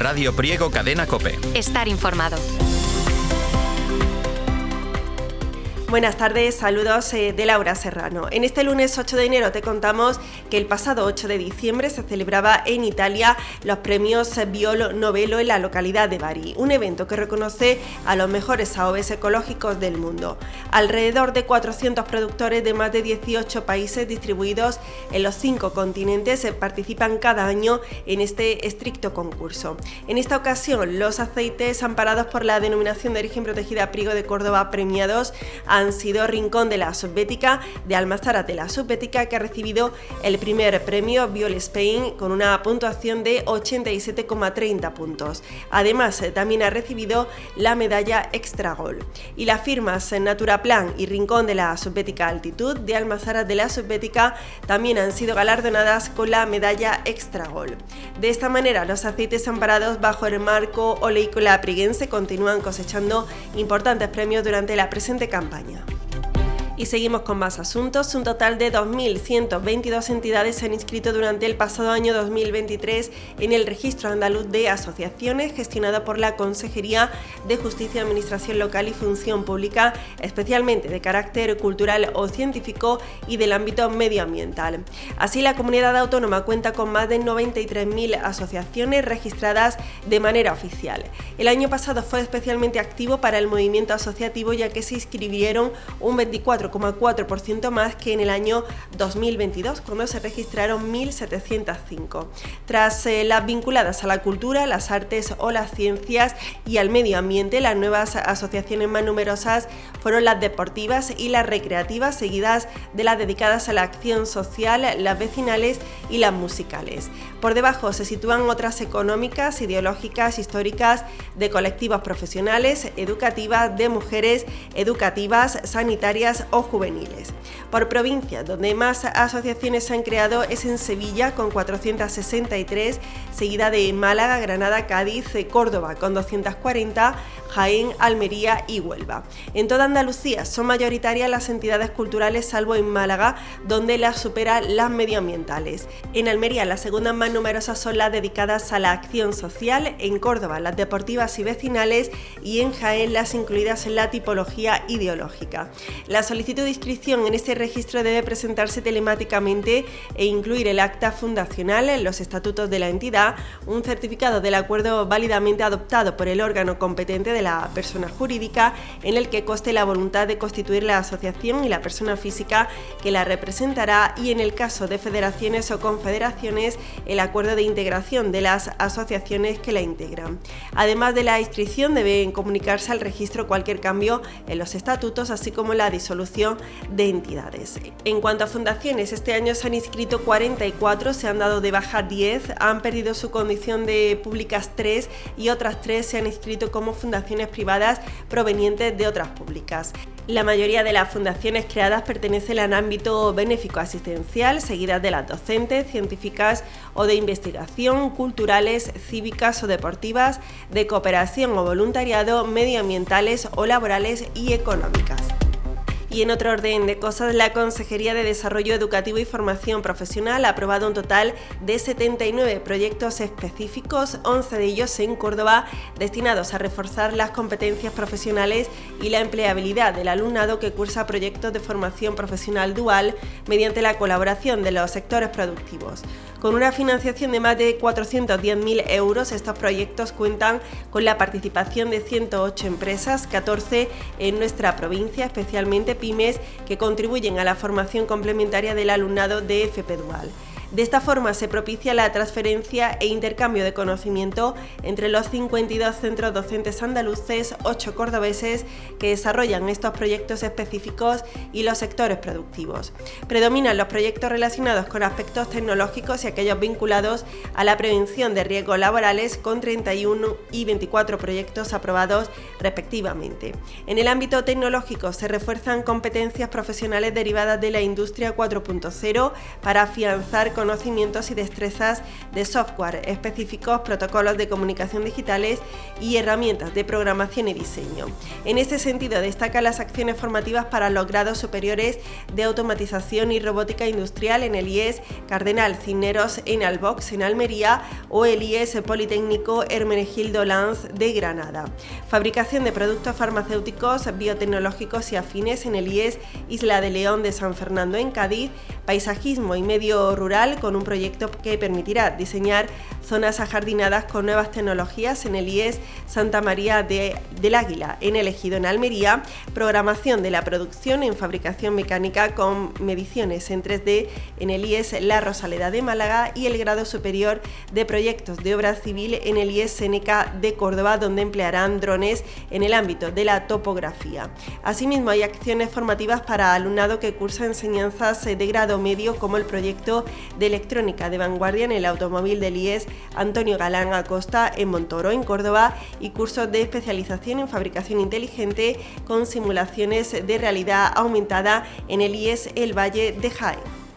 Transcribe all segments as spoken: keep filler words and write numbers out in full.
Radio Priego Cadena COPE. Estar informado. Buenas tardes, saludos eh, de Laura Serrano. En este lunes ocho de enero te contamos que el pasado ocho de diciembre se celebraba en Italia los premios Biolo Novelo en la localidad de Bari, un evento que reconoce a los mejores aoves ecológicos del mundo. Alrededor de cuatrocientos productores de más de dieciocho países distribuidos en los cinco continentes participan cada año en este estricto concurso. En esta ocasión, los aceites amparados por la denominación de origen protegida Priego de Córdoba premiados han sido Rincón de la Subbética de Almazara la Subbética, que ha recibido el primer premio Biol Spain con una puntuación de ochenta y siete coma treinta puntos. Además, también ha recibido la medalla Extra Gol. Y las firmas Naturaplan y Rincón de la Subbética Altitud de Almazara de la Subbética también han sido galardonadas con la medalla Extra Gol. De esta manera, los aceites amparados bajo el marco oleícola prieguense continúan cosechando importantes premios durante la presente campaña. Y seguimos con más asuntos. Un total de dos mil ciento veintidós entidades se han inscrito durante el pasado año dos mil veintitrés en el Registro Andaluz de Asociaciones, gestionado por la Consejería de Justicia, Administración Local y Función Pública, especialmente de carácter cultural o científico y del ámbito medioambiental. Así, la comunidad autónoma cuenta con más de noventa y tres mil asociaciones registradas de manera oficial. El año pasado fue especialmente activo para el movimiento asociativo, ya que se inscribieron un veinticuatro coma cuatro por ciento más que en el año dos mil veintidós, cuando se registraron mil setecientos cinco. Tras eh, las vinculadas a la cultura, las artes o las ciencias y al medio ambiente, las nuevas asociaciones más numerosas fueron las deportivas y las recreativas, seguidas de las dedicadas a la acción social, las vecinales y las musicales. Por debajo se sitúan otras económicas, ideológicas, históricas, de colectivos profesionales, educativas, de mujeres, educativas, sanitarias o juveniles. Por provincias, donde más asociaciones se han creado es en Sevilla con cuatrocientas sesenta y tres, seguida de Málaga, Granada, Cádiz, Córdoba con doscientas cuarenta, Jaén, Almería y Huelva. En toda Andalucía son mayoritarias las entidades culturales, salvo en Málaga, donde las superan las medioambientales. En Almería las segundas más numerosas son las dedicadas a la acción social, en Córdoba las deportivas y vecinales y en Jaén las incluidas en la tipología ideológica. La solicitud de inscripción en este registro debe presentarse telemáticamente e incluir el acta fundacional, los estatutos de la entidad, un certificado del acuerdo válidamente adoptado por el órgano competente de la persona jurídica, en el que conste la voluntad de constituir la asociación y la persona física que la representará, y en el caso de federaciones o confederaciones, el acuerdo de integración de las asociaciones que la integran. Además de la inscripción, deben comunicarse al registro cualquier cambio en los estatutos, así como la disolución de entidades. En cuanto a fundaciones, este año se han inscrito cuarenta y cuatro, se han dado de baja diez, han perdido su condición de públicas tres y otras tres se han inscrito como fundaciones privadas provenientes de otras públicas. La mayoría de las fundaciones creadas pertenecen al ámbito benéfico asistencial, seguidas de las docentes, científicas o de investigación, culturales, cívicas o deportivas, de cooperación o voluntariado, medioambientales o laborales y económicas. Y en otro orden de cosas, la Consejería de Desarrollo Educativo y Formación Profesional ha aprobado un total de setenta y nueve proyectos específicos, once de ellos en Córdoba, destinados a reforzar las competencias profesionales y la empleabilidad del alumnado que cursa proyectos de formación profesional dual mediante la colaboración de los sectores productivos. Con una financiación de más de cuatrocientos diez mil euros, estos proyectos cuentan con la participación de ciento ocho empresas, catorce en nuestra provincia, especialmente pymes, que contribuyen a la formación complementaria del alumnado de F P Dual. De esta forma se propicia la transferencia e intercambio de conocimiento entre los cincuenta y dos centros docentes andaluces, ocho cordobeses, que desarrollan estos proyectos específicos, y los sectores productivos. Predominan los proyectos relacionados con aspectos tecnológicos y aquellos vinculados a la prevención de riesgos laborales, con treinta y uno y veinticuatro proyectos aprobados respectivamente. En el ámbito tecnológico se refuerzan competencias profesionales derivadas de la industria cuatro punto cero para afianzar con conocimientos y destrezas de software específicos, protocolos de comunicación digitales y herramientas de programación y diseño. En este sentido, destacan las acciones formativas para los grados superiores de automatización y robótica industrial en el I E S Cardenal Cisneros en Albox, en Almería, o el I E S Politécnico Hermenegildo Lanz de Granada. Fabricación de productos farmacéuticos, biotecnológicos y afines en el I E S Isla de León de San Fernando en Cádiz. Paisajismo y medio rural con un proyecto que permitirá diseñar zonas ajardinadas con nuevas tecnologías en el I E S Santa María de, del Águila en el Ejido en Almería. Programación de la producción en fabricación mecánica con mediciones en tres D en el I E S La Rosaleda de Málaga, y el grado superior de proyectos de obra civil en el I E S Seneca de Córdoba, donde emplearán drones en el ámbito de la topografía. Asimismo, hay acciones formativas para alumnado que cursa enseñanzas de grado medio, como el proyecto de electrónica de vanguardia en el automóvil del I E S Antonio Galán Acosta en Montoro, en Córdoba, y cursos de especialización en fabricación inteligente con simulaciones de realidad aumentada en el I E S El Valle de Jaén.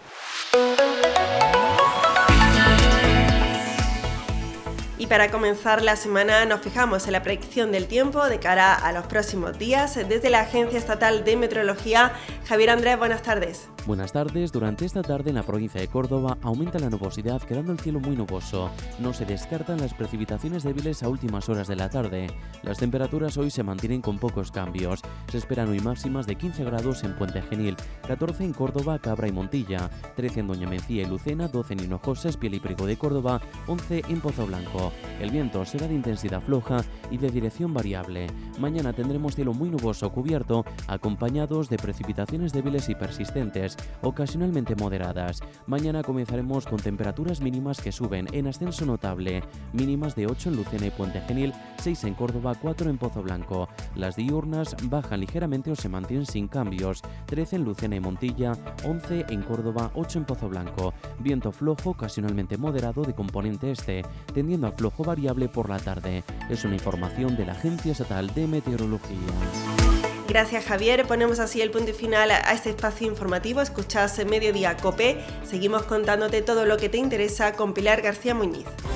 Y para comenzar la semana nos fijamos en la predicción del tiempo de cara a los próximos días. Desde la Agencia Estatal de Meteorología, Javier Andrés, buenas tardes. Buenas tardes. Durante esta tarde en la provincia de Córdoba aumenta la nubosidad, quedando el cielo muy nuboso. No se descartan las precipitaciones débiles a últimas horas de la tarde. Las temperaturas hoy se mantienen con pocos cambios. Se esperan hoy máximas de quince grados en Puente Genil, catorce en Córdoba, Cabra y Montilla, trece en Doña Mencía y Lucena, doce en Hinojosa, Espiel y Priego de Córdoba, once en Pozo Blanco. El viento será de intensidad floja y de dirección variable. Mañana tendremos cielo muy nuboso cubierto, acompañados de precipitaciones débiles y persistentes, ocasionalmente moderadas. Mañana comenzaremos con temperaturas mínimas que suben en ascenso notable, mínimas de ocho en Lucena y Puente Genil, seis en Córdoba, cuatro en Pozo Blanco. Las diurnas bajan ligeramente o se mantienen sin cambios, trece en Lucena y Montilla, once en Córdoba, ocho en Pozo Blanco. Viento flojo, ocasionalmente moderado de componente este, tendiendo al flojo variable por la tarde. Es una información de la Agencia Estatal de Meteorología. Gracias, Javier. Ponemos así el punto y final a este espacio informativo. Escuchás Mediodía COPE. Seguimos contándote todo lo que te interesa con Pilar García Muñiz.